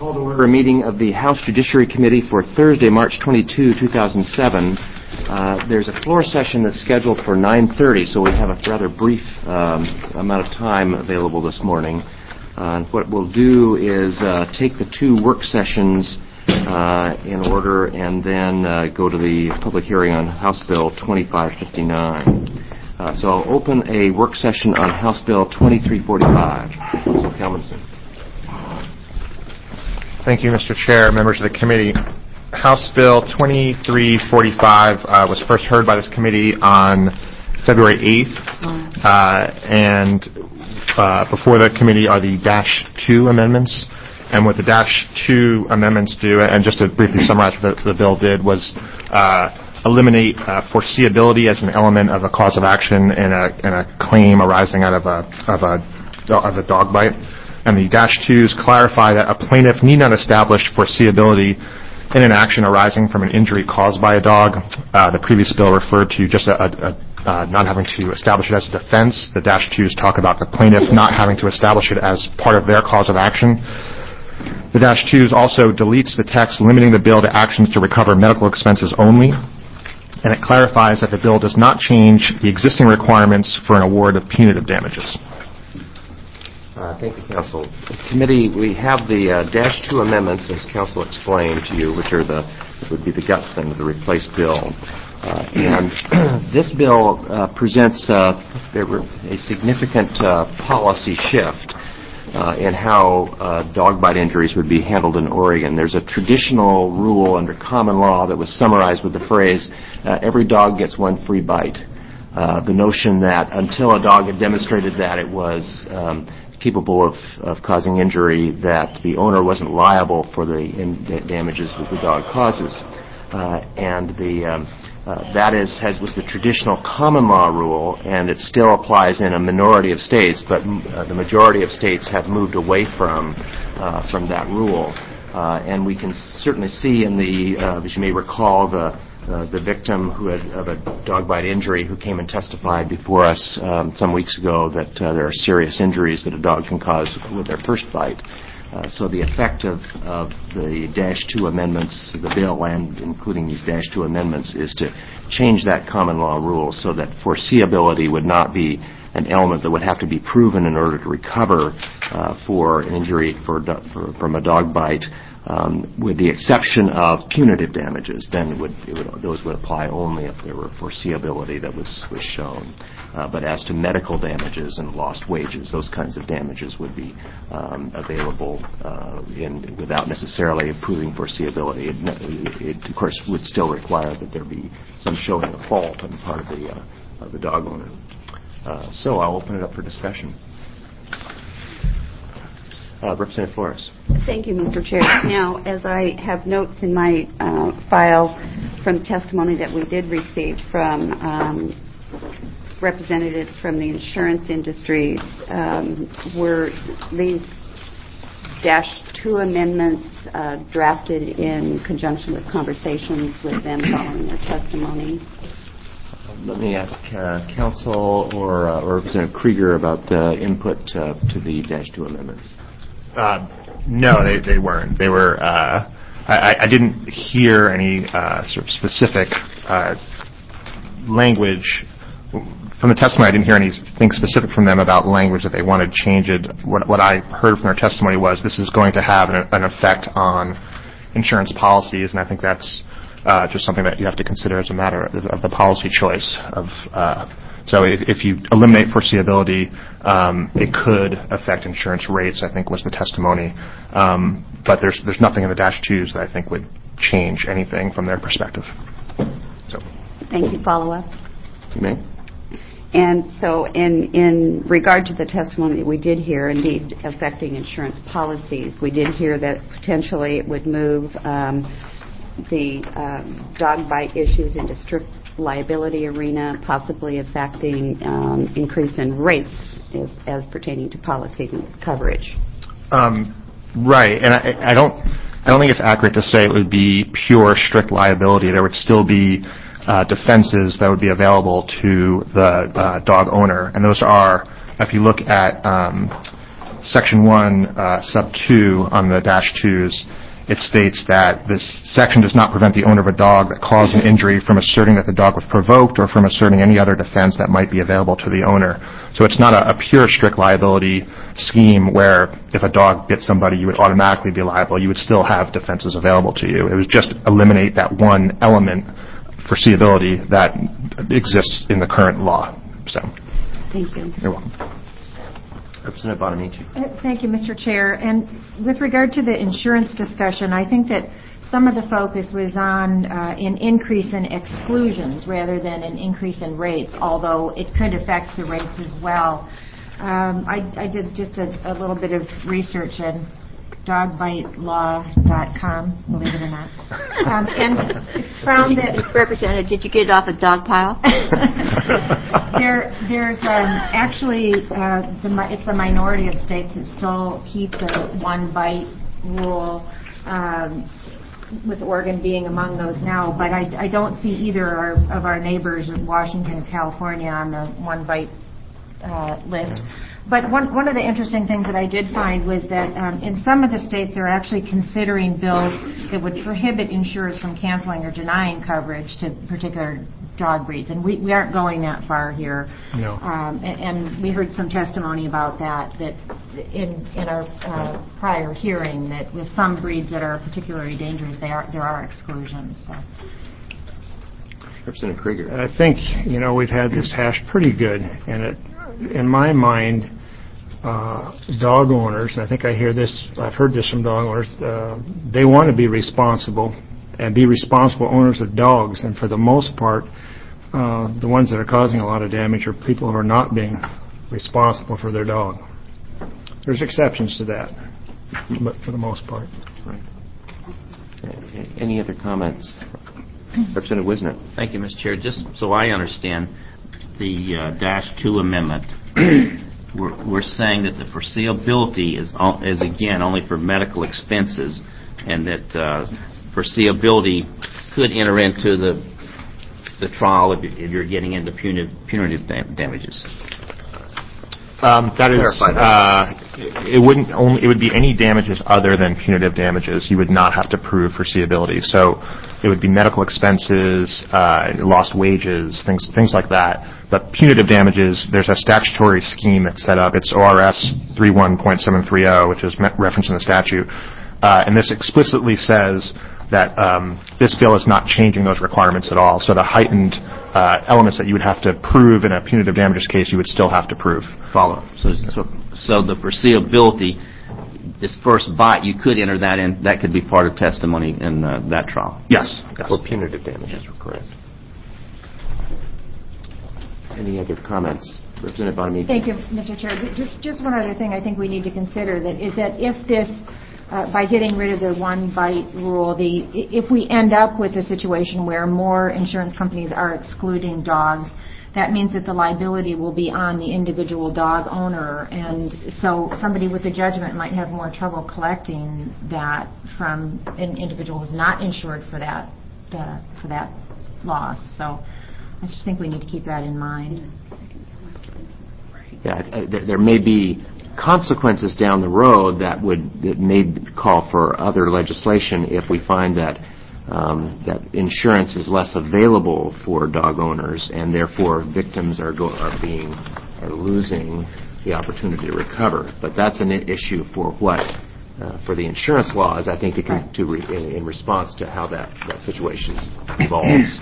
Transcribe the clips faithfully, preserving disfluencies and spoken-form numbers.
Call to order a meeting of the House Judiciary Committee for Thursday, March twenty-second, two thousand seven. Uh, there's a floor session that's scheduled for nine thirty, so we have a rather brief um, amount of time available this morning. Uh, what we'll do is uh, take the two work sessions uh, in order and then uh, go to the public hearing on House Bill twenty-five fifty-nine. Uh, so I'll open a work session on House Bill twenty-three forty-five. Councilor Kelmanson. Thank you, Mister Chair, members of the committee. House Bill twenty-three forty-five uh, was first heard by this committee on February eighth, uh, and uh, before the committee are the Dash two amendments. And what the Dash two amendments do, and just to briefly summarize what the, the bill did, was uh, eliminate uh, foreseeability as an element of a cause of action in a, in a claim arising out of a of a of a dog bite. And the Dash twos clarify that a plaintiff need not establish foreseeability in an action arising from an injury caused by a dog. Uh, the previous bill referred to just a, a, a uh, not having to establish it as a defense. The Dash twos talk about the plaintiff not having to establish it as part of their cause of action. The Dash twos also deletes the text limiting the bill to actions to recover medical expenses only. And it clarifies that the bill does not change the existing requirements for an award of punitive damages. Uh, thank you, Counsel. Committee, we have the uh, Dash two amendments, as Counsel explained to you, which are the would be the guts then of the replaced bill. Uh, and this bill uh, presents uh, a significant uh, policy shift uh, in how uh, dog bite injuries would be handled in Oregon. There's a traditional rule under common law that was summarized with the phrase, uh, every dog gets one free bite. Uh, the notion that until a dog had demonstrated that it was um, capable of, of causing injury, that the owner wasn't liable for the in, the damages that the dog causes. Uh, and the um, uh, that is has was the traditional common law rule, and it still applies in a minority of states, but uh, the majority of states have moved away from uh, from that rule. Uh, and we can certainly see in the, uh, as you may recall, the Uh, the victim who had of a dog bite injury who came and testified before us um, some weeks ago that uh, there are serious injuries that a dog can cause with their first bite. Uh, so the effect of, of the Dash two amendments, the bill, and including these Dash two amendments, is to change that common law rule so that foreseeability would not be an element that would have to be proven in order to recover uh, for an injury for, for, from a dog bite. Um, with the exception of punitive damages, then it would, it would, those would apply only if there were foreseeability that was, was shown. Uh, but as to medical damages and lost wages, those kinds of damages would be um, available uh, in, without necessarily proving foreseeability. It, it, of course, would still require that there be some showing of fault on the part of the, uh, of the dog owner. Uh, so I'll open it up for discussion. Uh, Representative Flores. Thank you, Mister Chair. Now, as I have notes in my uh, file from testimony that we did receive from um, representatives from the insurance industries, um, were these Dash two amendments uh, drafted in conjunction with conversations with them following their testimony? Let me ask uh, Counsel or, uh, or Representative Krieger about the input uh, to the Dash two amendments. Uh, no, they, they weren't. They were. Uh, I, I didn't hear any uh, sort of specific uh, language from the testimony. I didn't hear anything specific from them about language that they wanted changed. What, what I heard from their testimony was this is going to have an, an effect on insurance policies, and I think that's uh, just something that you have to consider as a matter of, of the policy choice of. Uh, So if, if you eliminate foreseeability, um, it could affect insurance rates, I think was the testimony. Um, but there's there's nothing in the Dash twos that I think would change anything from their perspective. So. Thank you. Follow-up? You may. And so in, in regard to the testimony that we did hear, indeed, affecting insurance policies, we did hear that potentially it would move um, the um, dog bite issues into strict liability arena, possibly affecting um, increase in rates as, as pertaining to policy coverage. Um, right, and I, I don't, I don't think it's accurate to say it would be pure strict liability. There would still be uh, defenses that would be available to the uh, dog owner, and those are, if you look at um, Section one, uh, Sub two on the dash twos, it states that this section does not prevent the owner of a dog that caused an injury from asserting that the dog was provoked or from asserting any other defense that might be available to the owner. So it's not a, a pure strict liability scheme where if a dog bit somebody, you would automatically be liable. You would still have defenses available to you. It was just eliminate that one element, foreseeability, that exists in the current law. So, thank you. You're welcome. Representative Bonamici. Uh, Thank you, Mister Chair. And with regard to the insurance discussion, I think that some of the focus was on uh, an increase in exclusions rather than an increase in rates, although it could affect the rates as well. Um, I, I did just a, a little bit of research on dog bite law dot com, believe it or not, um, and found did you, that... Representative, did you get it off a dog pile? there, there's um, actually, uh, the, it's the minority of states that still keep the one bite rule, um, with Oregon being among those now, but I, I don't see either our, of our neighbors in Washington and California on the one bite uh, list. But one, one of the interesting things that I did find was that um, in some of the states they're actually considering bills that would prohibit insurers from canceling or denying coverage to particular dog breeds. And we, we aren't going that far here. No. Um, and, and we heard some testimony about that, that in, in our uh, prior hearing, that with some breeds that are particularly dangerous, they are, there are exclusions. So. Representative Krieger. I think, you know, we've had this hashed pretty good, and it, in my mind, uh, dog owners, and I think I hear this, I've heard this from dog owners, uh, they want to be responsible and be responsible owners of dogs, and for the most part, uh, the ones that are causing a lot of damage are people who are not being responsible for their dog. There's exceptions to that, but for the most part. Right. Any other comments? Representative Wisner. Thank you, Mister Chair. Just so I understand, the uh, dash two amendment, we're, we're saying that the foreseeability is, is again only for medical expenses, and that uh, foreseeability could enter into the the trial if, if you're getting into punitive, punitive dam- damages. Um, that is, uh, it wouldn't only, it would be any damages other than punitive damages. You would not have to prove foreseeability. So it would be medical expenses, uh, lost wages, things, things like that. But punitive damages, there's a statutory scheme that's set up. It's O R S thirty-one point seven three zero, which is referenced in the statute. Uh, and this explicitly says that um, this bill is not changing those requirements at all. So the heightened uh, elements that you would have to prove in a punitive damages case, you would still have to prove. Follow. So, so, so the foreseeability, this first bite, you could enter that in. That could be part of testimony in uh, that trial. Yes. yes. For punitive damages, correct. Any other comments? Representative Bonamici. Thank you, Mister Chair. Just, just one other thing I think we need to consider that is that if this, uh, by getting rid of the one bite rule, the if we end up with a situation where more insurance companies are excluding dogs, that means that the liability will be on the individual dog owner, and so somebody with a judgment might have more trouble collecting that from an individual who's not insured for that uh, for that loss. So I just think we need to keep that in mind. Yeah, uh, there, there may be consequences down the road that would that may call for other legislation if we find that um, that insurance is less available for dog owners, and therefore victims are go, are being are losing the opportunity to recover. But that's an issue for what uh, for the insurance laws, I think, to, con- to re- in, in response to how that, that situation evolves.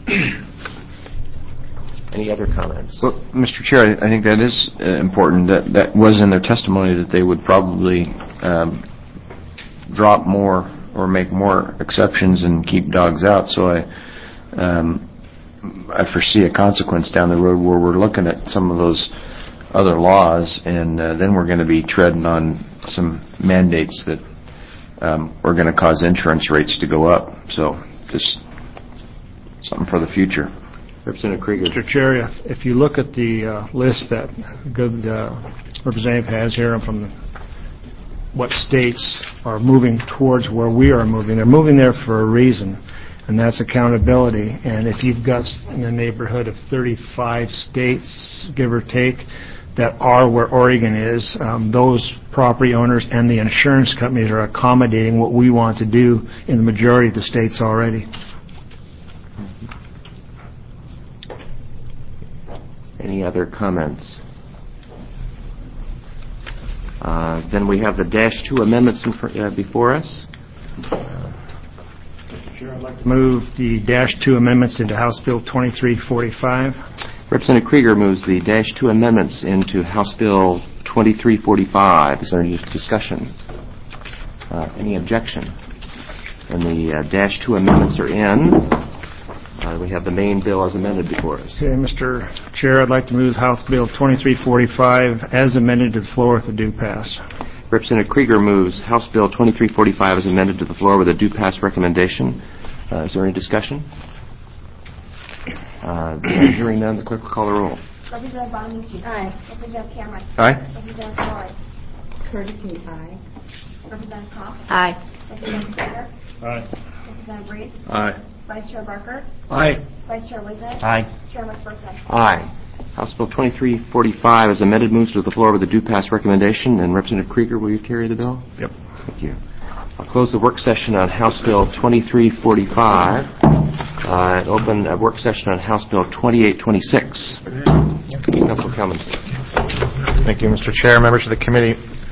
Any other comments? Well, Mister Chair, I, I think that is uh, important. That that was in their testimony that they would probably um, drop more or make more exceptions and keep dogs out. So I um, I foresee a consequence down the road where we're looking at some of those other laws, and uh, then we're going to be treading on some mandates that um, are going to cause insurance rates to go up. So just something for the future. Representative Krieger. Mister Chair, if, if you look at the uh, list that good uh, representative has here from the, what states are moving towards where we are moving, they're moving there for a reason, and that's accountability. And if you've got in the neighborhood of thirty-five states, give or take, that are where Oregon is, um, those property owners and the insurance companies are accommodating what we want to do in the majority of the states already. Any other comments? Uh, then we have the dash two amendments in fr- uh, before us. Sure, I'd like to move the dash two amendments into House Bill twenty-three forty-five. Representative Krieger moves the dash two amendments into House Bill twenty-three forty-five. Is there any discussion? Uh, any objection? And the uh, dash two amendments are in. Uh, we have the main bill as amended before us. Okay, Mister Chair, I'd like to move House Bill twenty-three forty-five as amended to the floor with a due pass. Representative Krieger moves House Bill twenty-three forty-five as amended to the floor with a due pass recommendation. Uh, is there any discussion? Uh, hearing none, the clerk will call the roll. Representative Bonamici. Aye. Representative Cameron. Aye. Representative Flores. Courtesy, aye. Representative Kopp. Aye. Representative Krieger. Aye. Representative Reed. Aye. Vice Chair Barker. Aye. Vice Chair Wiznick. Aye. Chair McPherson. Aye. House Bill twenty-three forty-five as amended moves to the floor with a due pass recommendation. And Representative Krieger, will you carry the bill? Yep. Thank you. I'll close the work session on House Bill twenty-three forty-five uh, and open a work session on House Bill twenty-eight twenty-six. Councilor Cummins. Thank you, Mister Chair, members of the committee.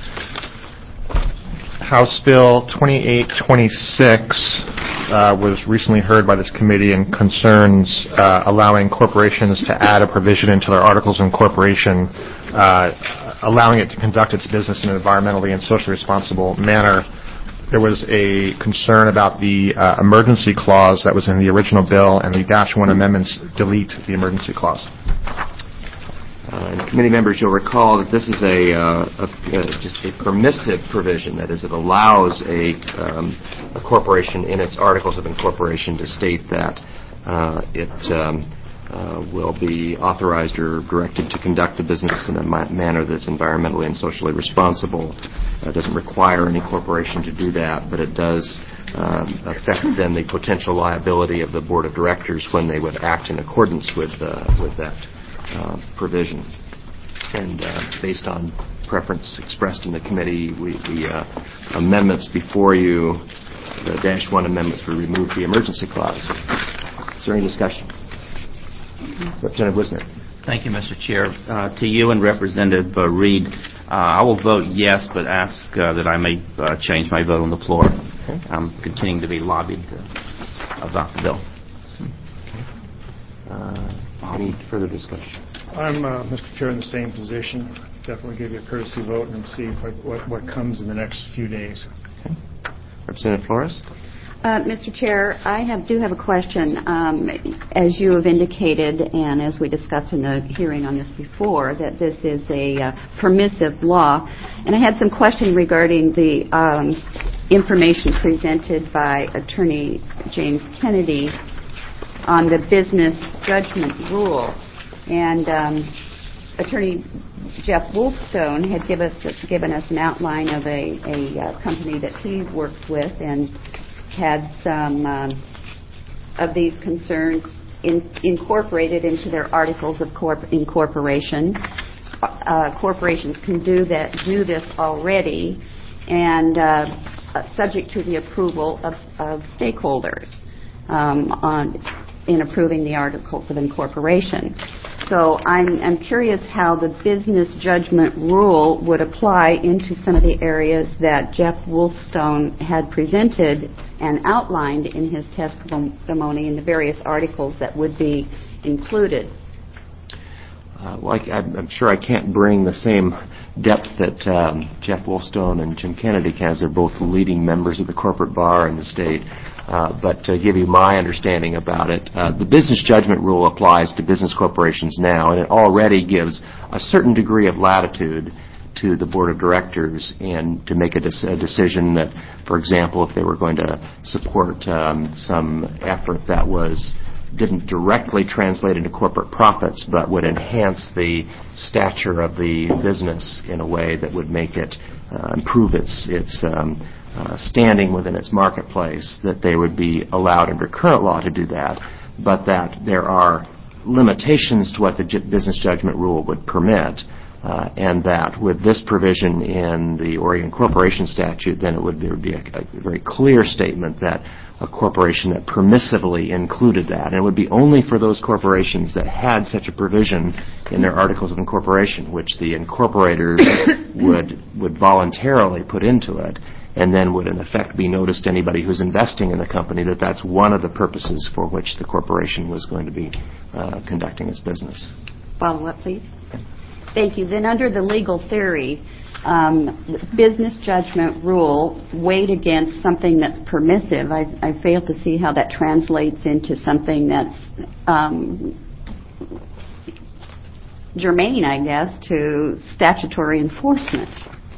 House Bill twenty-eight twenty-six uh, was recently heard by this committee and concerns uh, allowing corporations to add a provision into their articles of incorporation, uh, allowing it to conduct its business in an environmentally and socially responsible manner. There was a concern about the uh, emergency clause that was in the original bill, and the dash one amendments delete the emergency clause. Uh, and committee members, you'll recall that this is a, uh, a uh, just a permissive provision. That is, it allows a, um, a corporation in its articles of incorporation to state that uh, it um, uh, will be authorized or directed to conduct a business in a ma- manner that's environmentally and socially responsible. It doesn't require any corporation to do that, but it does um, affect then the potential liability of the board of directors when they would act in accordance with uh, with that Uh, provision. And uh, based on preference expressed in the committee, we, the uh, amendments before you, the dash one amendments, would remove the emergency clause. Is there any discussion? Representative Wisner. Thank you, Mister Chair. Uh, to you and Representative uh, Reed, uh, I will vote yes, but ask uh, that I may uh, change my vote on the floor. Okay. I'm continuing to be lobbied to adopt the bill. Uh, any further discussion? I'm, uh, Mister Chair, in the same position. Definitely give you a courtesy vote and see what, what, what comes in the next few days. Okay. Representative Flores? Uh, Mister Chair, I have, do have a question. Um, as you have indicated, and as we discussed in the hearing on this before, that this is a uh, permissive law. And I had some question regarding the um, information presented by Attorney James Kennedy on the business judgment rule. And um, Attorney Jeff Wolfstone had give us, given us an outline of a, a uh, company that he works with and had some um, of these concerns in, incorporated into their articles of corp- incorporation. Uh, corporations can do that, do this already, and uh, subject to the approval of, of stakeholders um, on in approving the articles of incorporation. So I'm, I'm curious how the business judgment rule would apply into some of the areas that Jeff Wolfstone had presented and outlined in his testimony in the various articles that would be included. Uh, well, I, I'm sure I can't bring the same depth that um, Jeff Wolfstone and Jim Kennedy can, as they're both leading members of the corporate bar in the state. Uh, but to give you my understanding about it, uh, the business judgment rule applies to business corporations now, and it already gives a certain degree of latitude to the board of directors and to make a, de- a decision that, for example, if they were going to support um, some effort that was didn't directly translate into corporate profits, but would enhance the stature of the business in a way that would make it uh, improve its its um, uh, standing within its marketplace, that they would be allowed under current law to do that, but that there are limitations to what the j- business judgment rule would permit. uh, and that with this provision in the Oregon Corporation Statute, then it would, there would be a, a very clear statement that a corporation that permissively included that, and it would be only for those corporations that had such a provision in their articles of incorporation, which the incorporators would would voluntarily put into it, and then would in effect be noticed to anybody who's investing in the company that that's one of the purposes for which the corporation was going to be uh, conducting its business. Follow up, please. Thank you. Then under the legal theory, um, business judgment rule weighed against something that's permissive. I, I fail to see how that translates into something that's um, germane, I guess, to statutory enforcement.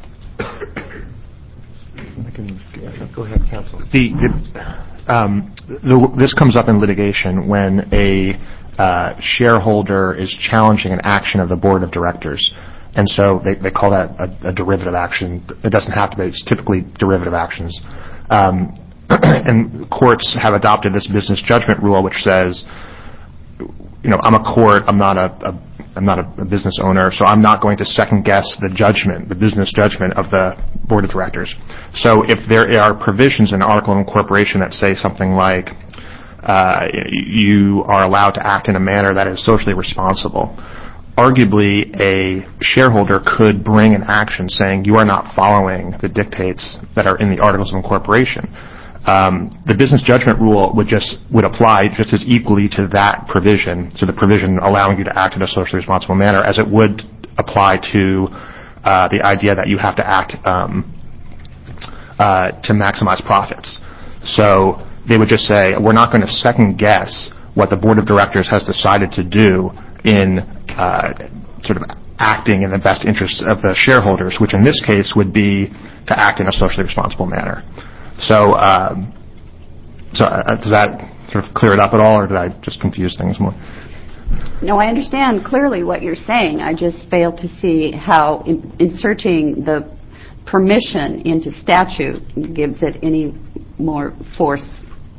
I can, yeah, go ahead, counsel. The, the, um, the, this comes up in litigation when a uh, shareholder is challenging an action of the board of directors. And so they, they call that a, a derivative action. It doesn't have to be. It's typically derivative actions. Um, and courts have adopted this business judgment rule, which says, you know, I'm a court. I'm not a, a I'm not a, a business owner, so I'm not going to second guess the judgment, the business judgment of the board of directors. So if there are provisions in Article of Incorporation that say something like uh, you are allowed to act in a manner that is socially responsible, arguably a shareholder could bring an action saying you are not following the dictates that are in the Articles of Incorporation. Um, the business judgment rule would just would apply just as equally to that provision, to the provision allowing you to act in a socially responsible manner, as it would apply to uh, the idea that you have to act um, uh, to maximize profits. So they would just say, we're not going to second guess what the board of directors has decided to do in uh, sort of acting in the best interests of the shareholders, which in this case would be to act in a socially responsible manner. So, um, so uh, does that sort of clear it up at all, or did I just confuse things more? No, I understand clearly what you're saying. I just fail to see how in, inserting the permission into statute gives it any more force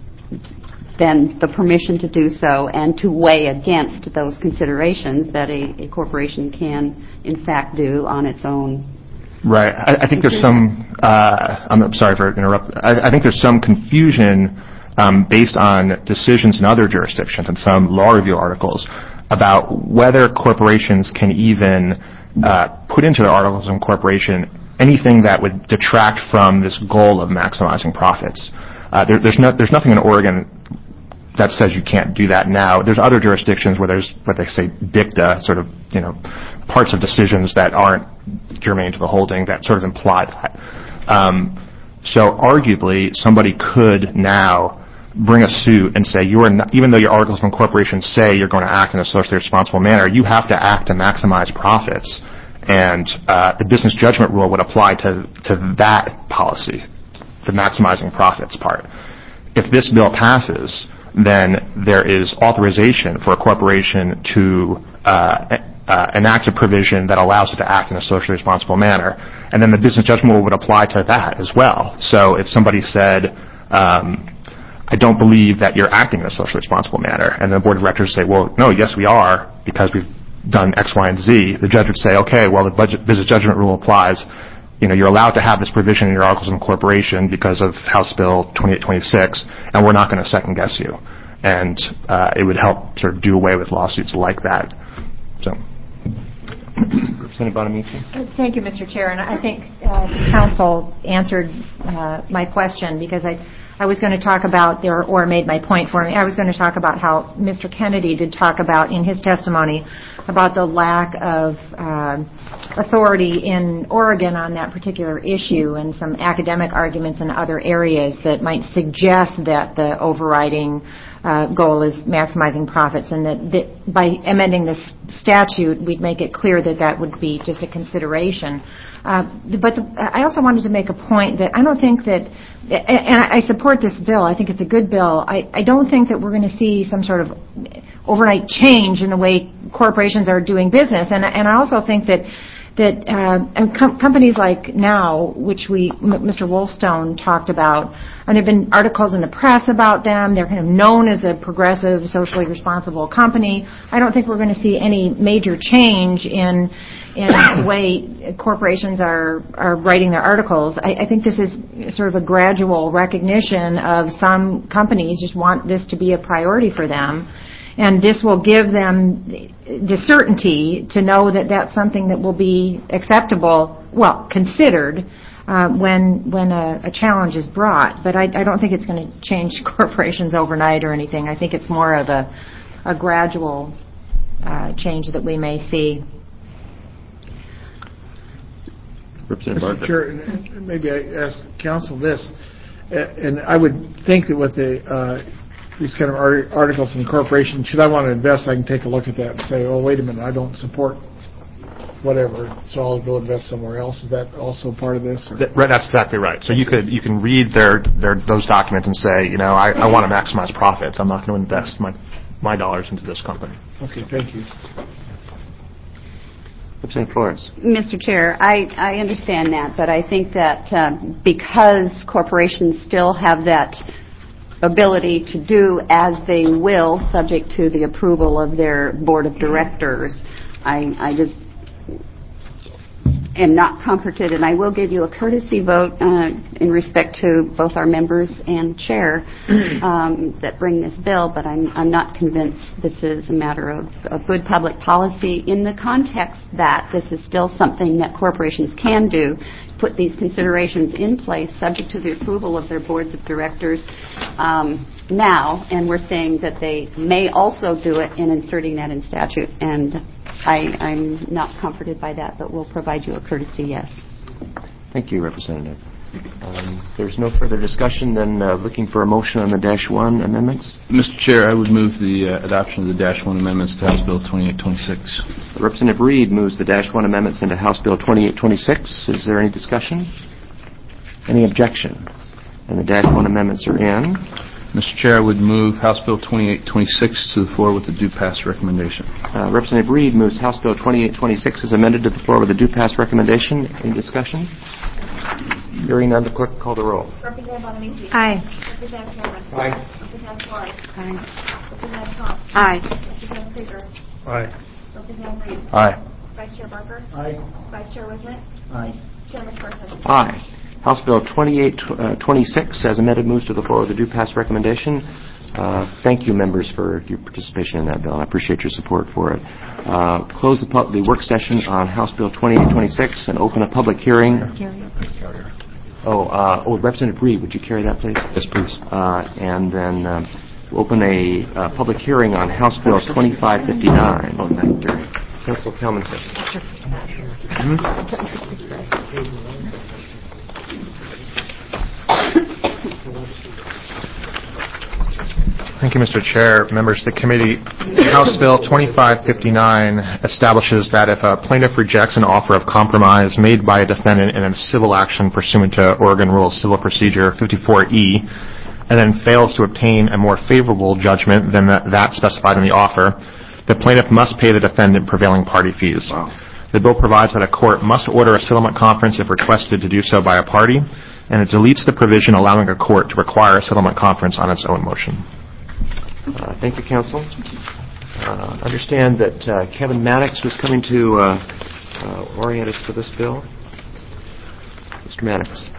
than the permission to do so and to weigh against those considerations that a, a corporation can, in fact, do on its own. Right. I, I think there's some, uh, I'm sorry for interrupting. I, I think there's some confusion um, based on decisions in other jurisdictions and some law review articles about whether corporations can even uh, put into their articles of incorporation anything that would detract from this goal of maximizing profits. Uh, there, there's, no, there's nothing in Oregon that says you can't do that now. There's other jurisdictions where there's what they say dicta, sort of, you know, parts of decisions that aren't germane to the holding that sort of imply that. Um, so arguably, somebody could now bring a suit and say, you are not, even though your articles of incorporation say you're going to act in a socially responsible manner, you have to act to maximize profits. And uh, the business judgment rule would apply to, to that policy, the maximizing profits part. If this bill passes, then there is authorization for a corporation to uh, uh, enact a provision that allows it to act in a socially responsible manner. And then the business judgment rule would apply to that as well. So if somebody said, um, I don't believe that you're acting in a socially responsible manner, and the board of directors say, well, no, yes, we are, because we've done X, Y, and Z, the judge would say, okay, well, the budget, business judgment rule applies. You know, you're allowed to have this provision in your articles of incorporation because of House Bill twenty-eight twenty-six, and we're not going to second guess you. And uh, it would help sort of do away with lawsuits like that. So, Representative Bonamici. Thank you, Mister Chair. And I think uh, the council answered uh, my question, because I, I was going to talk about, or, or made my point for me, I was going to talk about how Mister Kennedy did talk about in his testimony about the lack of uh, authority in Oregon on that particular issue, and some academic arguments in other areas that might suggest that the overriding uh, goal is maximizing profits, and that, that by amending this statute, we'd make it clear that that would be just a consideration. Uh, but the, I also wanted to make a point that I don't think that, and I support this bill, I think it's a good bill, I, I don't think that we're going to see some sort of overnight change in the way corporations are doing business. And, and I also think that that uh, and com- companies like Now, which we, M- Mister Wolfstone talked about, and there have been articles in the press about them. They're kind of known as a progressive, socially responsible company. I don't think we're going to see any major change in in the way corporations are, are writing their articles. I, I think this is sort of a gradual recognition of some companies just want this to be a priority for them. And this will give them the certainty to know that that's something that will be acceptable, well, considered uh, when when a, a challenge is brought. But I, I don't think it's going to change corporations overnight or anything. I think it's more of a, a gradual uh, change that we may see. Representative Sure. Maybe I ask council this, uh, and I would think that with the uh, these kind of art- articles in corporation, should I want to invest, I can take a look at that and say, oh, wait a minute, I don't support whatever, so I'll go invest somewhere else. Is that also part of this? Or? That, right, that's exactly right. So you could you can read their, their those documents and say, you know, I, I want to maximize profits. I'm not going to invest my my dollars into this company. Okay, thank you. Representative Flores. Mister Chair, I, I understand that, but I think that uh, because corporations still have that ability to do as they will, subject to the approval of their board of directors, I, I just am not comforted, and I will give you a courtesy vote uh, in respect to both our members and chair um, that bring this bill, but I'm, I'm not convinced this is a matter of, of good public policy in the context that this is still something that corporations can do, put these considerations in place subject to the approval of their boards of directors um, now, and we're saying that they may also do it in inserting that in statute, and I, I'm not comforted by that, but we'll provide you a courtesy yes. Thank you, Representative. Um, there's no further discussion, then uh, looking for a motion on the Dash one amendments. Mister Chair, I would move the uh, adoption of the Dash one amendments to House Bill twenty-eight twenty-six. Representative Reed moves the Dash one amendments into House Bill twenty-eight twenty-six. Is there any discussion? Any objection? And the Dash one amendments are in. Mister Chair, I would move House Bill twenty-eight twenty-six to the floor with the due pass recommendation. Uh, Representative Reed moves House Bill twenty-eight twenty-six as amended to the floor with a due pass recommendation. Any discussion? Hearing none, the clerk call the roll. Representative Bonamici. Aye. Representative Cameron. Aye. Representative Flores. Aye. Representative Trump. Aye. Representative Krieger. Aye. Representative Reed. Aye. Vice Chair Barker. Aye. Vice Chair Wisnick. Aye. Chair McPherson. Aye. House Bill twenty-eight twenty-six, as amended, moves to the floor with a due pass recommendation. Uh, thank you, members, for your participation in that bill. I appreciate your support for it. Uh, close the, pu- the work session on House Bill twenty-eight twenty-six and open a public hearing. Oh, uh, oh, Representative Reed, would you carry that, please? Yes, please. Uh, and then uh, open a uh, public hearing on House Bill twenty-five fifty-nine. On that hearing. Councilor Kalmanson. Mm-hmm. Thank you, Mister Chair, members of the committee. House Bill twenty-five fifty-nine establishes that if a plaintiff rejects an offer of compromise made by a defendant in a civil action pursuant to Oregon Rule of Civil Procedure fifty-four E, and then fails to obtain a more favorable judgment than that, that specified in the offer, the plaintiff must pay the defendant prevailing party fees. Wow. The bill provides that a court must order a settlement conference if requested to do so by a party, and it deletes the provision allowing a court to require a settlement conference on its own motion. Uh, thank you, Counsel. Uh, understand that uh, Kevin Maddox was coming to uh, uh, orient us for this bill. Mister Maddox.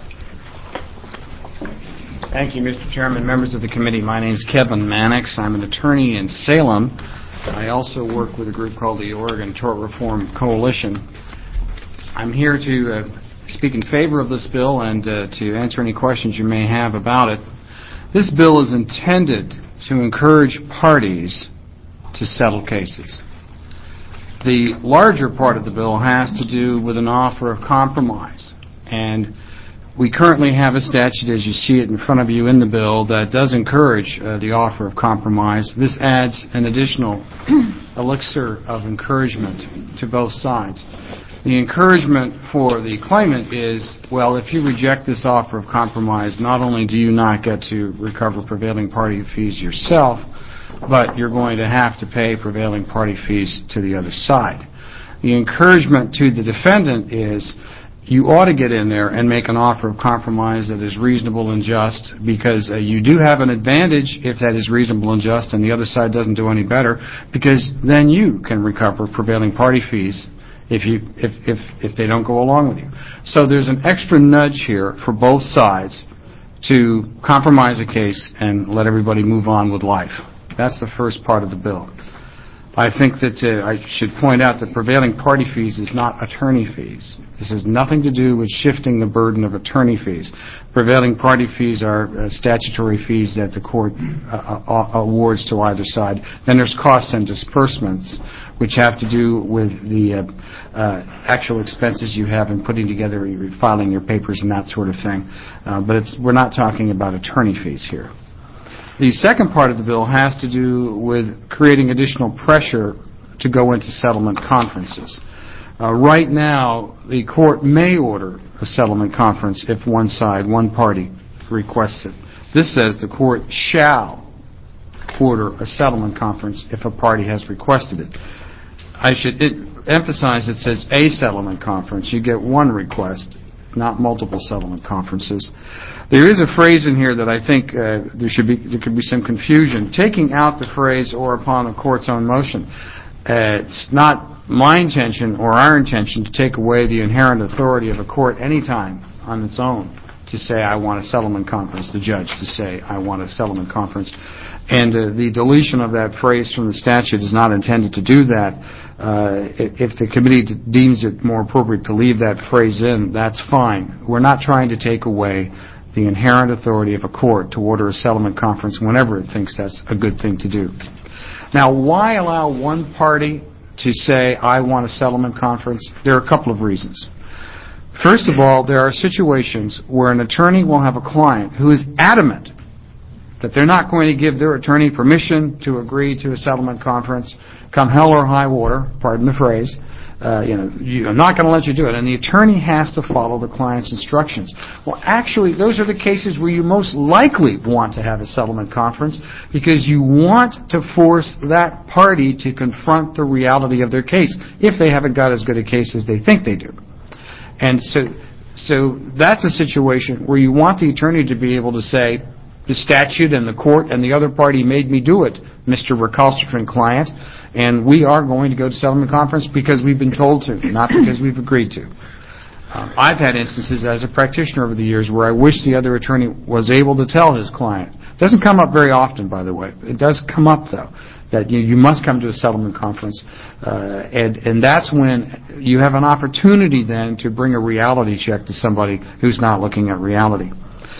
Thank you, Mister Chairman, members of the committee. My name is Kevin Mannix. I'm an attorney in Salem. I also work with a group called the Oregon Tort Reform Coalition. I'm here to uh, speak in favor of this bill and uh, to answer any questions you may have about it. This bill is intended to encourage parties to settle cases. The larger part of the bill has to do with an offer of compromise. And we currently have a statute, as you see it in front of you in the bill, that does encourage uh, the offer of compromise. This adds an additional elixir of encouragement to both sides. The encouragement for the claimant is, well, if you reject this offer of compromise, not only do you not get to recover prevailing party fees yourself, but you're going to have to pay prevailing party fees to the other side. The encouragement to the defendant is you ought to get in there and make an offer of compromise that is reasonable and just, because uh, you do have an advantage if that is reasonable and just and the other side doesn't do any better, because then you can recover prevailing party fees if you if if if they don't go along with you. So there's an extra nudge here for both sides to compromise a case and let everybody move on with life. That's the first part of the bill. I think that uh, I should point out that prevailing party fees is not attorney fees. This has nothing to do with shifting the burden of attorney fees. Prevailing party fees are uh, statutory fees that the court uh, uh, awards to either side. Then there's costs and disbursements, which have to do with the uh, uh, actual expenses you have in putting together, your, filing your papers and that sort of thing. Uh, but it's, we're not talking about attorney fees here. The second part of the bill has to do with creating additional pressure to go into settlement conferences. Uh, right now, the court may order a settlement conference if one side, one party, requests it. This says the court shall order a settlement conference if a party has requested it. I should it, emphasize it says a settlement conference. You get one request, not multiple settlement conferences. There is a phrase in here that I think uh, there should be there could be some confusion. Taking out the phrase "or upon the court's own motion," uh, it's not my intention or our intention to take away the inherent authority of a court anytime on its own to say I want a settlement conference. The judge to say I want a settlement conference. And uh, the deletion of that phrase from the statute is not intended to do that. Uh, if the committee deems it more appropriate to leave that phrase in, that's fine. We're not trying to take away the inherent authority of a court to order a settlement conference whenever it thinks that's a good thing to do. Now, why allow one party to say, I want a settlement conference? There are a couple of reasons. First of all, there are situations where an attorney will have a client who is adamant that they're not going to give their attorney permission to agree to a settlement conference, come hell or high water, pardon the phrase. Uh, you know, you, I'm not going to let you do it. And the attorney has to follow the client's instructions. Well, actually, those are the cases where you most likely want to have a settlement conference because you want to force that party to confront the reality of their case if they haven't got as good a case as they think they do. And so, so that's a situation where you want the attorney to be able to say, the statute and the court and the other party made me do it, Mister recalcitrant client, and we are going to go to settlement conference because we've been told to, not because we've agreed to. Um, I've had instances as a practitioner over the years where I wish the other attorney was able to tell his client. It doesn't come up very often, by the way. It does come up, though, that you, you must come to a settlement conference. Uh, and, and that's when you have an opportunity then to bring a reality check to somebody who's not looking at reality.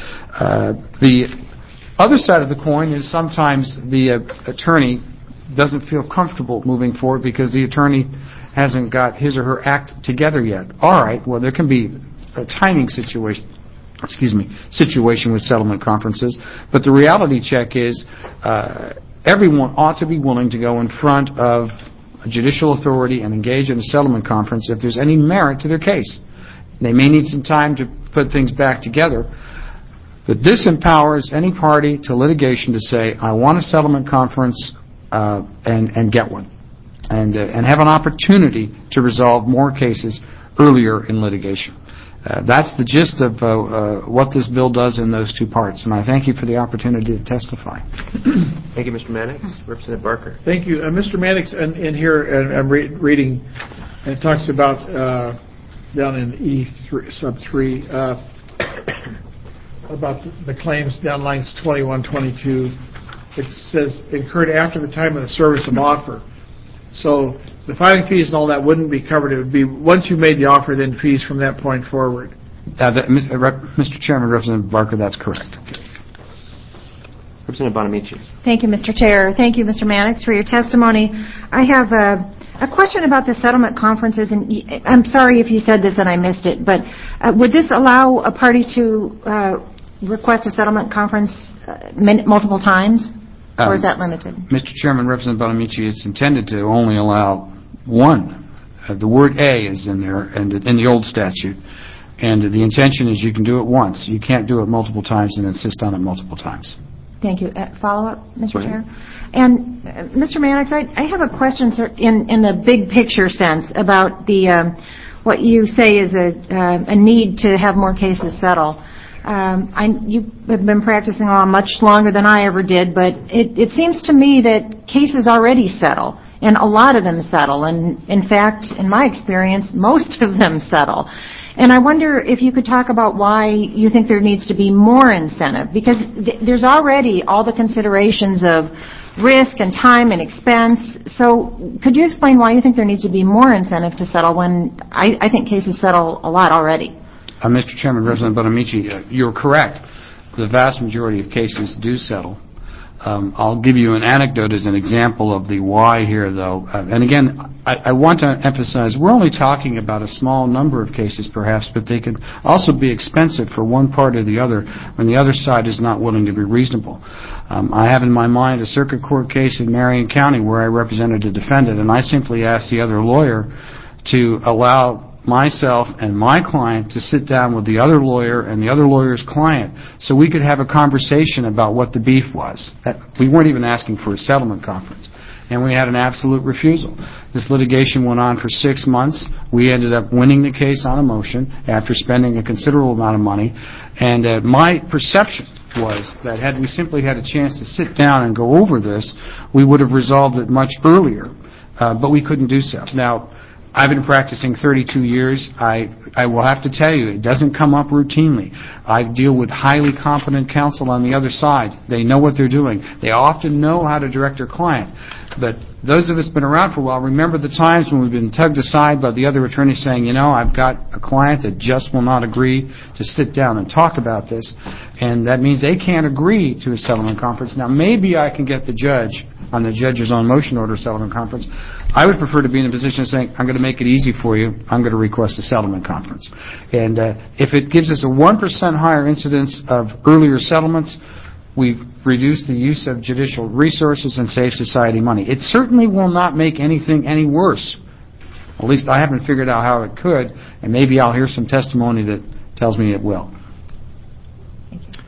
Uh, the other side of the coin is sometimes the uh, attorney doesn't feel comfortable moving forward because the attorney hasn't got his or her act together yet. All right, well, there can be a timing situation, excuse me, situation with settlement conferences, but the reality check is uh, everyone ought to be willing to go in front of a judicial authority and engage in a settlement conference if there's any merit to their case. They may need some time to put things back together, but this empowers any party to litigation to say, I want a settlement conference uh, and, and get one, and, uh, and have an opportunity to resolve more cases earlier in litigation. Uh, that's the gist of uh, uh, what this bill does in those two parts, and I thank you for the opportunity to testify. Thank you, Mister Mannix. Representative Barker. Thank you. Uh, Mister Mannix, in, in here, and I'm re- reading, and it talks about, uh, down in E three, sub three, uh, about the claims down lines twenty-one, twenty-two. It says incurred after the time of the service of offer. So the filing fees and all that wouldn't be covered. It would be once you made the offer, then fees from that point forward. Uh, that, Mister Chairman, Representative Barker, that's correct. Representative Bonamici. Thank you, Mister Chair. Thank you, Mister Mannix, for your testimony. I have a, a question about the settlement conferences, and I'm sorry if you said this and I missed it, but uh, would this allow a party to uh, request a settlement conference uh, multiple times, or um, is that limited? Mister Chairman, Representative Bonamici, it's intended to only allow one. Uh, the word A is in there, and in the old statute, and the intention is you can do it once. You can't do it multiple times and insist on it multiple times. Thank you. Uh, follow-up, Mister Chair? And, uh, Mister Mannix, I, I have a question sir, in, in the big picture sense about the um, what you say is a, uh, a need to have more cases settle. Um, I, you have been practicing law much longer than I ever did, but it, it seems to me that cases already settle, and a lot of them settle. And, in fact, in my experience, most of them settle. And I wonder if you could talk about why you think there needs to be more incentive, because th- there's already all the considerations of risk and time and expense. So could you explain why you think there needs to be more incentive to settle when I, I think cases settle a lot already? Uh, Mister Chairman, Representative Bonamici, uh, you're correct. The vast majority of cases do settle. Um, I'll give you an anecdote as an example of the why here, though. Uh, and again, I, I want to emphasize we're only talking about a small number of cases, perhaps, but they can also be expensive for one part or the other when the other side is not willing to be reasonable. Um, I have in my mind a circuit court case in Marion County where I represented a defendant, and I simply asked the other lawyer to allow myself and my client to sit down with the other lawyer and the other lawyer's client so we could have a conversation about what the beef was. That, we weren't even asking for a settlement conference. And we had an absolute refusal. This litigation went on for six months. We ended up winning the case on a motion after spending a considerable amount of money. And uh, my perception was that had we simply had a chance to sit down and go over this, we would have resolved it much earlier. Uh, but we couldn't do so. Now, I've been practicing thirty-two years. I, I will have to tell you, it doesn't come up routinely. I deal with highly competent counsel on the other side. They know what they're doing. They often know how to direct their client. But those of us who have been around for a while remember the times when we've been tugged aside by the other attorney saying, you know, I've got a client that just will not agree to sit down and talk about this, and that means they can't agree to a settlement conference. Now, maybe I can get the judge on the judge's own motion order settlement conference. I would prefer to be in a position of saying, I'm going to make it easy for you. I'm going to request a settlement conference. And uh, if it gives us a one percent higher incidence of earlier settlements, we've reduced the use of judicial resources and save society money. It certainly will not make anything any worse. At least I haven't figured out how it could, and maybe I'll hear some testimony that tells me it will. Thank you.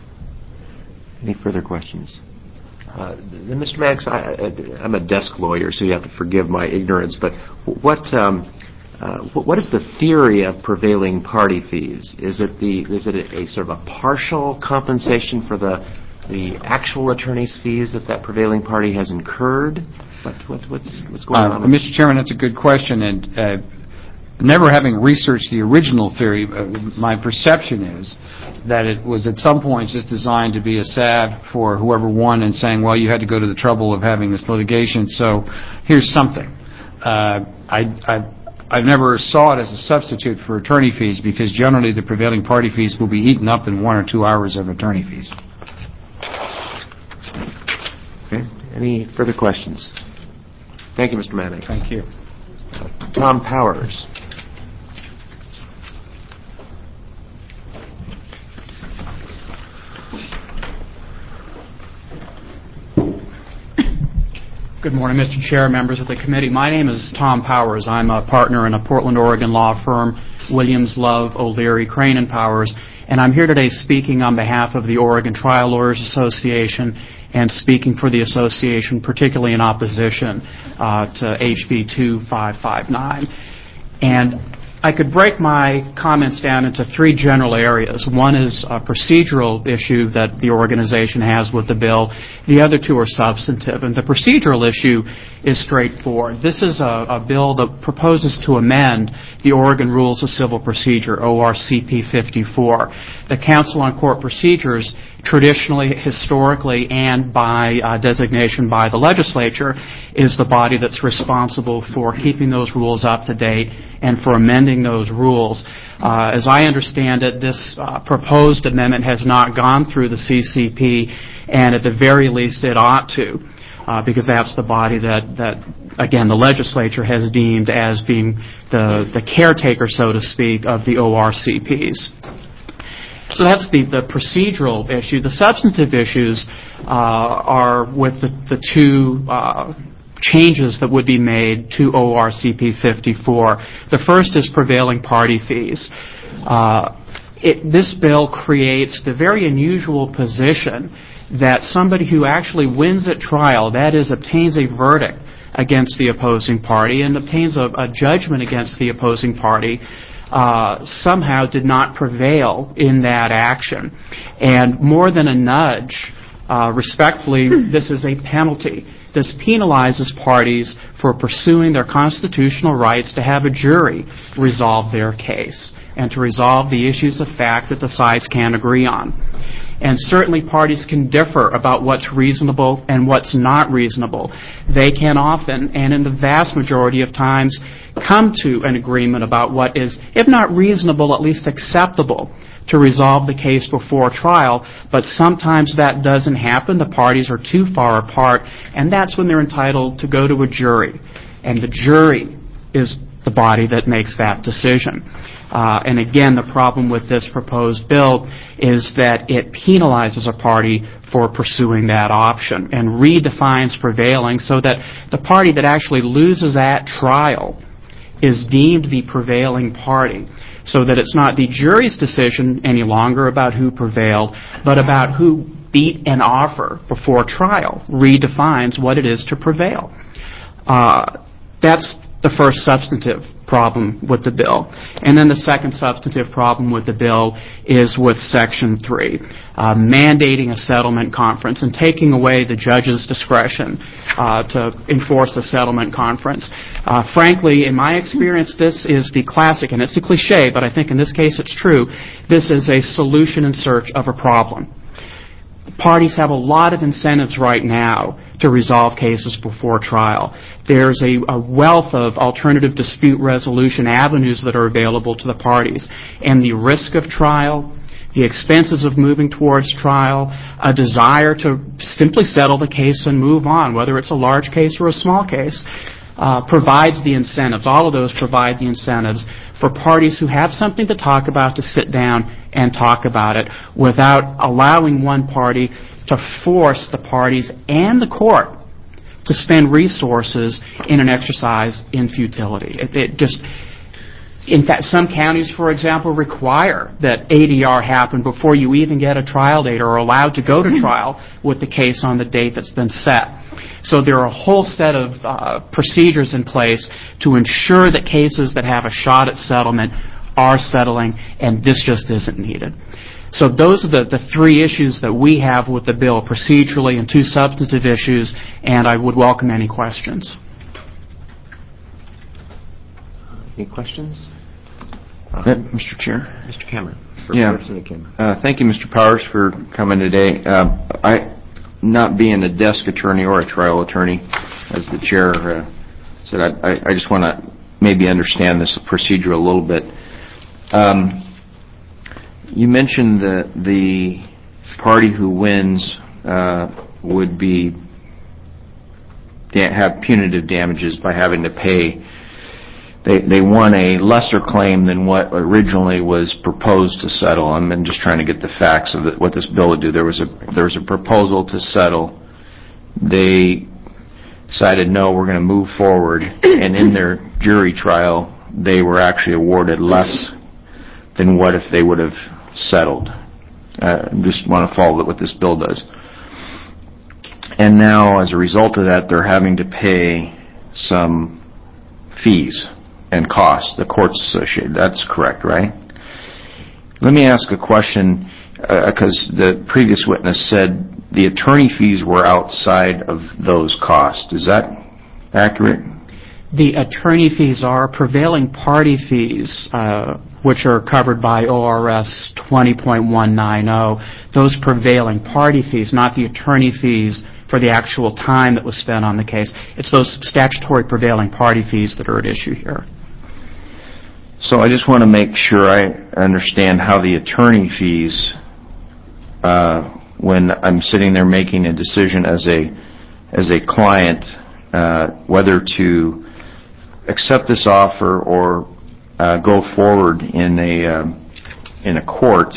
Any further questions? Uh, Mister Mannix, I, I'm a desk lawyer, so you have to forgive my ignorance, but what um, uh, what is the theory of prevailing party fees? Is it the is it a, a sort of a partial compensation for the the actual attorney's fees that that prevailing party has incurred? What, what, what's what's going uh, on? Mister Chairman, that's a good question, and uh, never having researched the original theory, uh, my perception is that it was at some point just designed to be a salve for whoever won and saying, well, you had to go to the trouble of having this litigation, so here's something. Uh, I, I, I've never saw it as a substitute for attorney fees because generally the prevailing party fees will be eaten up in one or two hours of attorney fees. Okay. Any further questions? Thank you, Mister Mannix. Thank you. Uh, Tom Powers. Good morning, Mister Chair, members of the committee. My name is Tom Powers. I'm a partner in a Portland, Oregon law firm, Williams, Love, O'Leary, Crane and Powers, and I'm here today speaking on behalf of the Oregon Trial Lawyers Association and speaking for the association, particularly in opposition uh, to H B two five five nine. And I could break my comments down into three general areas. One is a procedural issue that the organization has with the bill. The other two are substantive. And the procedural issue is straightforward. This is a, a bill that proposes to amend the Oregon Rules of Civil Procedure, O R C P fifty-four. The Council on Court Procedures, traditionally, historically, and by uh, designation by the legislature, is the body that's responsible for keeping those rules up to date and for amending those rules. Uh, as I understand it, this uh, proposed amendment has not gone through the C C P, and at the very least it ought to, uh, because that's the body that, that, again, the legislature has deemed as being the, the caretaker, so to speak, of the O R C Ps. So that's the, the procedural issue. The substantive issues uh, are with the, the two uh, changes that would be made to O R C P fifty-four. The first is prevailing party fees. Uh, it, this bill creates the very unusual position that somebody who actually wins at trial, that is, obtains a verdict against the opposing party and obtains a, a judgment against the opposing party, uh, somehow did not prevail in that action. And more than a nudge, uh, respectfully, this is a penalty. This penalizes parties for pursuing their constitutional rights to have a jury resolve their case and to resolve the issues of fact that the sides can't agree on. And certainly parties can differ about what's reasonable and what's not reasonable. They can often, and in the vast majority of times, come to an agreement about what is, if not reasonable, at least acceptable to resolve the case before trial. But sometimes that doesn't happen. The parties are too far apart, and that's when they're entitled to go to a jury. And the jury is the body that makes that decision. Uh, and again, the problem with this proposed bill is that it penalizes a party for pursuing that option and redefines prevailing so that the party that actually loses at trial is deemed the prevailing party, so that it's not the jury's decision any longer about who prevailed, but about who beat an offer before trial redefines what it is to prevail. Uh, that's the first substantive problem with the bill. And then the second substantive problem with the bill is with Section three, uh, mandating a settlement conference and taking away the judge's discretion uh, to enforce a settlement conference. Uh, frankly, in my experience, this is the classic, and it's a cliche, but I think in this case it's true, this is a solution in search of a problem. Parties have a lot of incentives right now to resolve cases before trial. There's a, a wealth of alternative dispute resolution avenues that are available to the parties. And the risk of trial, the expenses of moving towards trial, a desire to simply settle the case and move on, whether it's a large case or a small case, uh, provides the incentives. All of those provide the incentives for parties who have something to talk about to sit down and talk about it without allowing one party to force the parties and the court to spend resources in an exercise in futility. It, it just, in fact, some counties, for example, require that A D R happen before you even get a trial date or are allowed to go to trial with the case on the date that's been set. So there are a whole set of uh, procedures in place to ensure that cases that have a shot at settlement are settling, and this just isn't needed. So those are the, the three issues that we have with the bill, procedurally, and two substantive issues, and I would welcome any questions. Any questions? Uh, Mister Chair? Mister Cameron. Yeah. Uh, thank you, Mister Powers, for coming today. Uh, I, not being a desk attorney or a trial attorney, as the chair uh, said, I, I, I just want to maybe understand this procedure a little bit. Um, you mentioned that the party who wins uh, would be da- have punitive damages by having to pay. They they won a lesser claim than what originally was proposed to settle. I'm just trying to get the facts of it, what this bill would do. There was a there was a proposal to settle. They decided, no, we're going to move forward, and in their jury trial, they were actually awarded less than what if they would have settled. I uh, just want to follow what this bill does. And now, as a result of that, they're having to pay some fees and costs, the courts associated. That's correct, right? Let me ask a question, because uh, the previous witness said the attorney fees were outside of those costs. Is that accurate? The attorney fees are prevailing party fees, uh, which are covered by O R S twenty point one nine zero. Those prevailing party fees, not the attorney fees for the actual time that was spent on the case. It's those statutory prevailing party fees that are at issue here. So I just want to make sure I understand how the attorney fees, uh, when I'm sitting there making a decision as a as a client, uh, whether to accept this offer or uh, go forward in a um, in a court,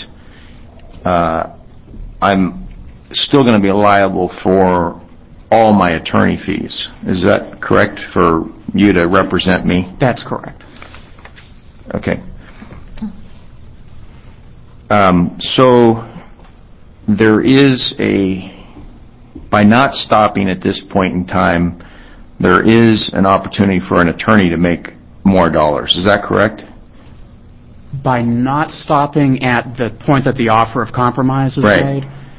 uh, I'm still going to be liable for all my attorney fees. Is that correct for you to represent me? That's correct. Okay. Um, so there is a, by not stopping at this point in time, there is an opportunity for an attorney to make more dollars. Is that correct? By not stopping at the point that the offer of compromise is Right. made,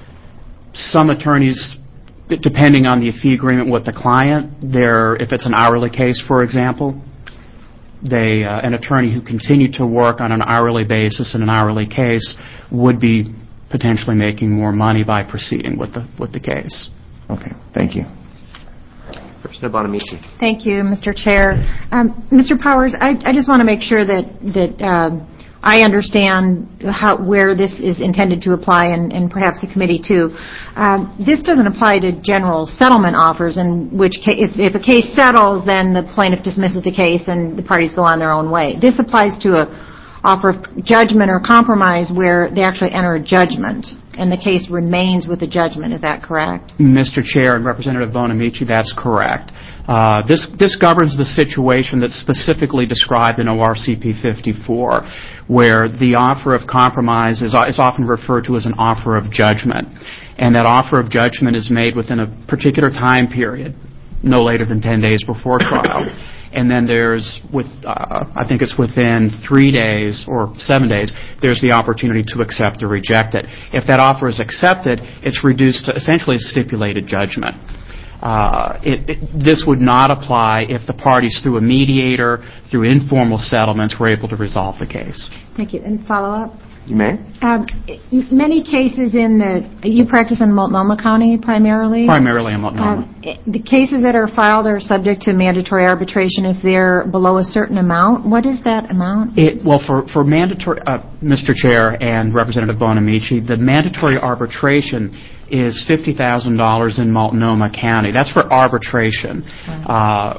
some attorneys, depending on the fee agreement with the client, they're, if it's an hourly case, for example, they, uh, an attorney who continued to work on an hourly basis in an hourly case would be potentially making more money by proceeding with the with the case. Okay, thank you. Representative Bonamici. Thank you, Mister Chair. Um, Mister Powers, I, I just want to make sure that that um, I understand how where this is intended to apply, and, and perhaps the committee too. Um, this doesn't apply to general settlement offers, in which ca- if, if a case settles, then the plaintiff dismisses the case and the parties go on their own way. This applies to a offer of judgment or compromise where they actually enter a judgment and the case remains with the judgment. Is that correct? Mister Chair and Representative Bonamici, that's correct. Uh, this this governs the situation that's specifically described in O R C P fifty-four, where the offer of compromise is, is often referred to as an offer of judgment. And that offer of judgment is made within a particular time period, no later than ten days before trial. And then there's, with uh, I think it's within three days or seven days, there's the opportunity to accept or reject it. If that offer is accepted, it's reduced to essentially a stipulated judgment. Uh, it, it, this would not apply if the parties, through a mediator, through informal settlements, were able to resolve the case. Thank you. And follow up? You may. Um, many cases in the, you practice in Multnomah County primarily? Primarily in Multnomah. Um, the cases that are filed are subject to mandatory arbitration if they're below a certain amount. What is that amount? It, well, for, for mandatory, uh, Mister Chair and Representative Bonamici, the mandatory arbitration is fifty thousand dollars in Multnomah County. That's for arbitration. Uh,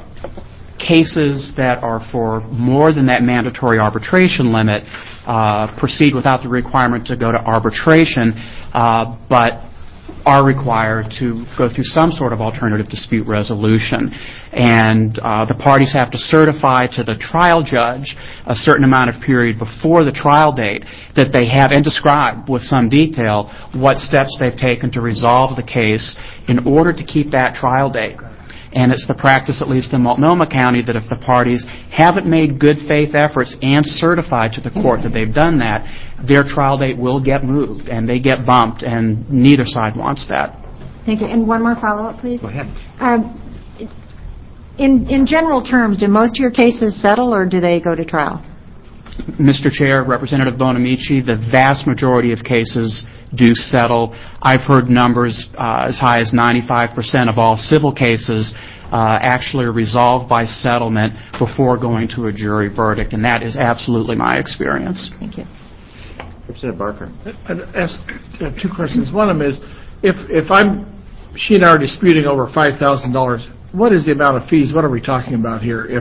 cases that are for more than that mandatory arbitration limit uh, proceed without the requirement to go to arbitration, uh, but are required to go through some sort of alternative dispute resolution. And uh, the parties have to certify to the trial judge a certain amount of period before the trial date that they have, and describe with some detail what steps they've taken to resolve the case in order to keep that trial date. And it's the practice, at least in Multnomah County, that if the parties haven't made good faith efforts and certified to the court that they've done that, their trial date will get moved and they get bumped, and neither side wants that. Thank you. And one more follow-up, please. Go ahead. Um, in, in general terms, do most of your cases settle or do they go to trial? Mister Chair, Representative Bonamici, the vast majority of cases do settle. I've heard numbers uh, as high as ninety-five percent of all civil cases uh, actually are resolved by settlement before going to a jury verdict, and that is absolutely my experience. Thank you. Representative Barker. I'd ask uh, two questions. One of them is, if if I'm, she and I are disputing over five thousand dollars, what is the amount of fees? What are we talking about here? If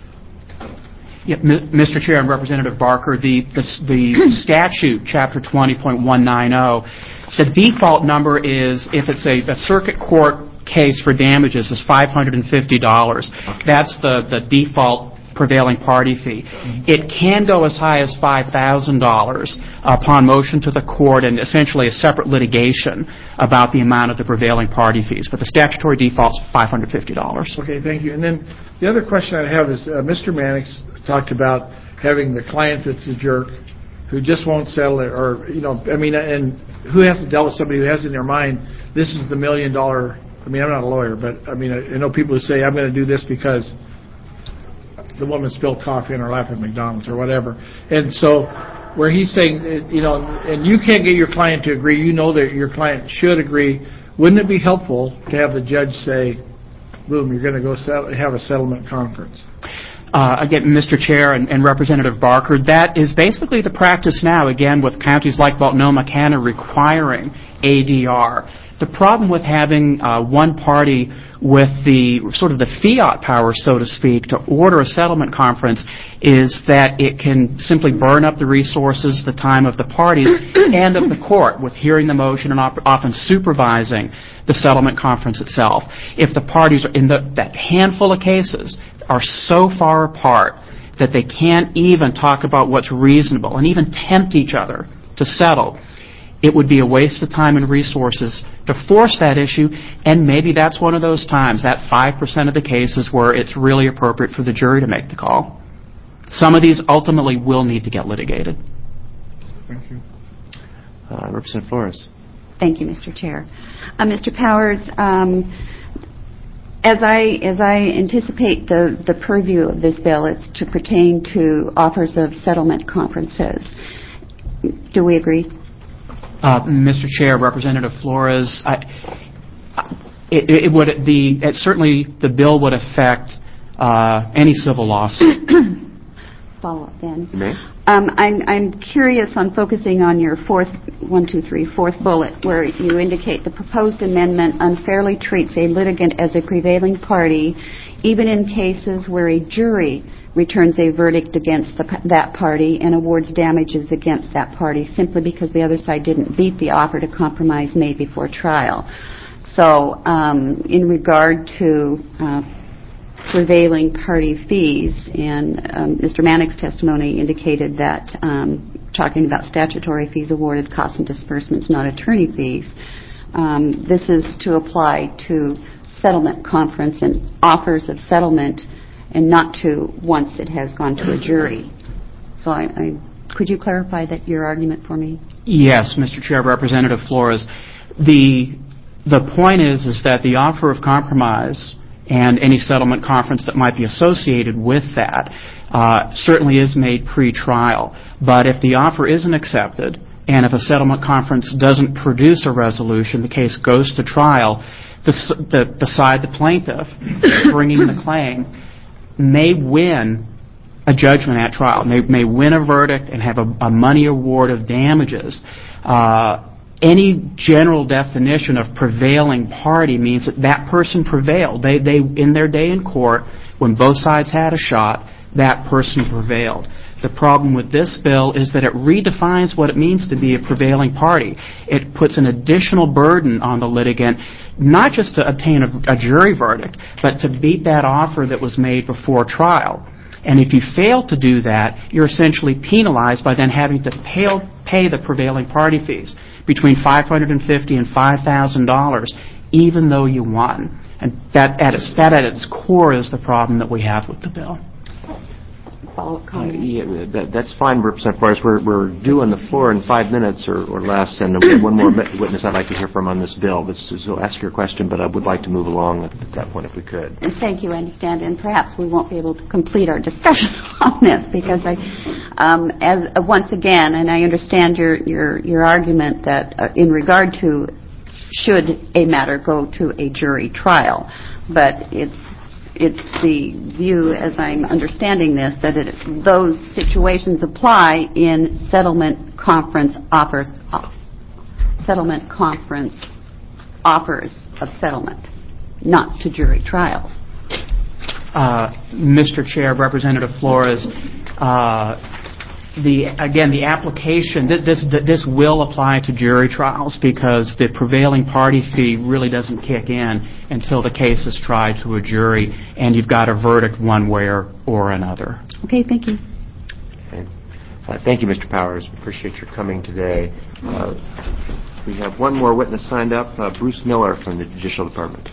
Yeah, Mister Chair and Representative Barker, the, the, the statute, Chapter twenty point one ninety, the default number is, if it's a, a circuit court case for damages, is five hundred fifty dollars. That's the, the default prevailing party fee. It can go as high as five thousand dollars upon motion to the court and essentially a separate litigation about the amount of the prevailing party fees. But the statutory default is five hundred fifty dollars. Okay, thank you. And then the other question I have is, uh, Mister Mannix talked about having the client that's a jerk who just won't settle it, or, you know, I mean, and who hasn't dealt with somebody who has in their mind, this is the million dollar, I mean, I'm not a lawyer, but I mean, I, I know people who say, I'm going to do this because the woman spilled coffee in her lap at McDonald's or whatever. And so where he's saying, you know, and you can't get your client to agree, you know that your client should agree, wouldn't it be helpful to have the judge say, boom, you're going to go settle, have a settlement conference? Uh, again, Mister Chair and, and Representative Barker, that is basically the practice now, again, with counties like Multnomah County requiring A D R. The problem with having uh, one party with the sort of the fiat power, so to speak, to order a settlement conference is that it can simply burn up the resources, the time of the parties, and of the court with hearing the motion and op- often supervising the settlement conference itself. If the parties are in the, that handful of cases are so far apart that they can't even talk about what's reasonable and even tempt each other to settle. It would be a waste of time and resources to force that issue, and maybe that's one of those times, that five percent of the cases where it's really appropriate for the jury to make the call. Some of these ultimately will need to get litigated. Thank you. Uh, Representative Flores. Thank you, Mister Chair. Uh, Mister Powers, um, as I as I anticipate the, the purview of this bill, it's to pertain to offers of settlement conferences. Do we agree? Uh, Mister Chair, Representative Flores, I, it, it would the it certainly the bill would affect uh, any civil lawsuit. Follow up then. You may. Um, I'm, I'm curious on focusing on your fourth, one, two, three, fourth bullet, where you indicate the proposed amendment unfairly treats a litigant as a prevailing party, even in cases where a jury returns a verdict against the, that party and awards damages against that party simply because the other side didn't beat the offer to compromise made before trial. So, um, in regard to uh, prevailing party fees, and um, Mister Manick's testimony indicated that um, talking about statutory fees awarded, costs and disbursements, not attorney fees, um, this is to apply to settlement conference and offers of settlement and not to once it has gone to a jury. So I, I, could you clarify that your argument for me? Yes, Mister Chair, Representative Flores. The, the point is, is that the offer of compromise and any settlement conference that might be associated with that uh, certainly is made pre-trial. But if the offer isn't accepted, and if a settlement conference doesn't produce a resolution, the case goes to trial, the, the, the side, the plaintiff, bringing the claim, may win a judgment at trial, may, may win a verdict and have a, a money award of damages. Uh, Any general definition of prevailing party means that that person prevailed. They, they, in their day in court, when both sides had a shot, that person prevailed. The problem with this bill is that it redefines what it means to be a prevailing party. It puts an additional burden on the litigant, not just to obtain a, a jury verdict, but to beat that offer that was made before trial. And if you fail to do that, you're essentially penalized by then having to pay, pay the prevailing party fees between five hundred fifty dollars and five thousand dollars, even though you won. And that at its, that at its core is the problem that we have with the bill. Follow-up Uh, comment? yeah, that, that's fine, Representative Flores. We're, we're due on the floor in five minutes or, or less, and we have one more witness I'd like to hear from on this bill. But, so ask your question, but I would like to move along at, at that point if we could. Thank you, I understand, and perhaps we won't be able to complete our discussion on this because I, um, as uh, once again, and I understand your your, your argument that uh, in regard to should a matter go to a jury trial, but it's it's the view, as I'm understanding this, that it, those situations apply in settlement conference offers, uh, settlement conference offers of settlement, not to jury trials. Uh, Mister Chair, Representative Flores, uh, the again the application th- this th- this will apply to jury trials because the prevailing party fee really doesn't kick in until the case is tried to a jury and you've got a verdict one way or, or another. Okay, thank you. Okay. Uh, thank you, Mister Powers. We appreciate your coming today. Uh, we have one more witness signed up, uh, Bruce Miller from the Judicial Department.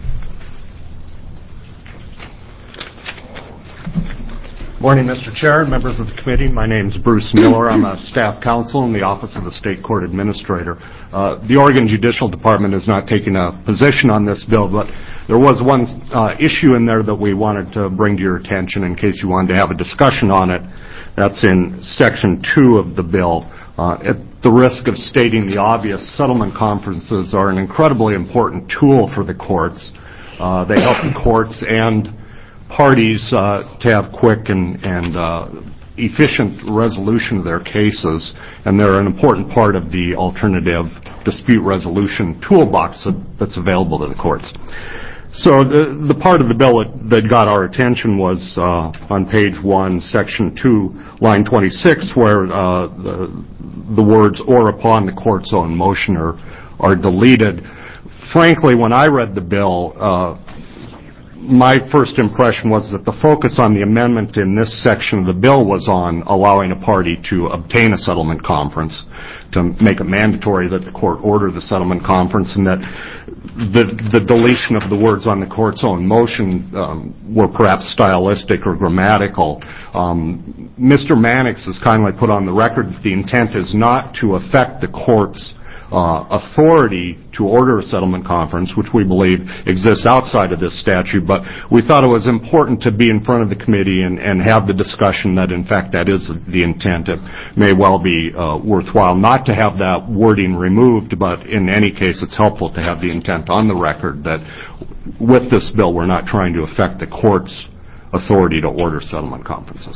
Morning, Mister Chair and members of the committee. My name is Bruce Miller. I'm a staff counsel in the Office of the State Court Administrator. Uh, the Oregon Judicial Department is not taking a position on this bill, but there was one uh, issue in there that we wanted to bring to your attention in case you wanted to have a discussion on it. That's in Section two of the bill. Uh, at the risk of stating the obvious, settlement conferences are an incredibly important tool for the courts. Uh, they help the courts and parties uh, to have quick and, and uh, efficient resolution of their cases, and they're an important part of the alternative dispute resolution toolbox that, that's available to the courts. So the, the part of the bill that, that got our attention was uh, on page one, section two, line twenty-six, where uh, the, the words "or upon the court's own motion" are, are deleted. Frankly, when I read the bill, uh, my first impression was that the focus on the amendment in this section of the bill was on allowing a party to obtain a settlement conference, to make it mandatory that the court order the settlement conference, and that the, the deletion of the words on the court's own motion um, were perhaps stylistic or grammatical. Um, Mister Mannix has kindly put on the record that the intent is not to affect the court's Uh, authority to order a settlement conference, which we believe exists outside of this statute, but we thought it was important to be in front of the committee and, and have the discussion that, in fact, that is the intent. It may well be uh, worthwhile not to have that wording removed, but in any case, it's helpful to have the intent on the record that with this bill, we're not trying to affect the court's authority to order settlement conferences.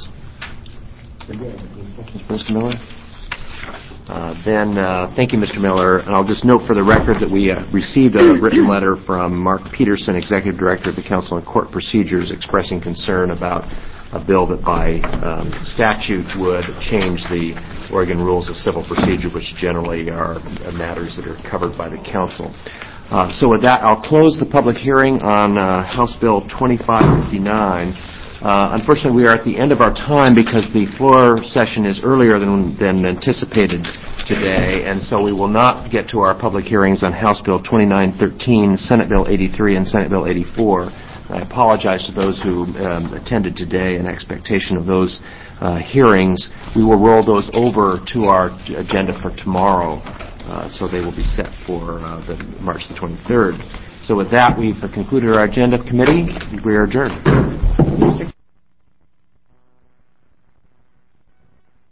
Mister Miller? Uh, then, uh, thank you, Mister Miller. And I'll just note for the record that we uh, received a written letter from Mark Peterson, Executive Director of the Council on Court Procedures, expressing concern about a bill that by um, statute would change the Oregon Rules of Civil Procedure, which generally are uh, matters that are covered by the Council. Uh, so with that, I'll close the public hearing on uh, House Bill twenty-five fifty-nine. Uh, unfortunately, we are at the end of our time because the floor session is earlier than, than anticipated today, and so we will not get to our public hearings on House Bill twenty-nine thirteen, Senate Bill eighty-three, and Senate Bill eighty-four. I apologize to those who um, attended today in expectation of those uh, hearings. We will roll those over to our agenda for tomorrow, uh, so they will be set for uh, the March the twenty-third. So with that, we've concluded our agenda committee. We are adjourned. Mister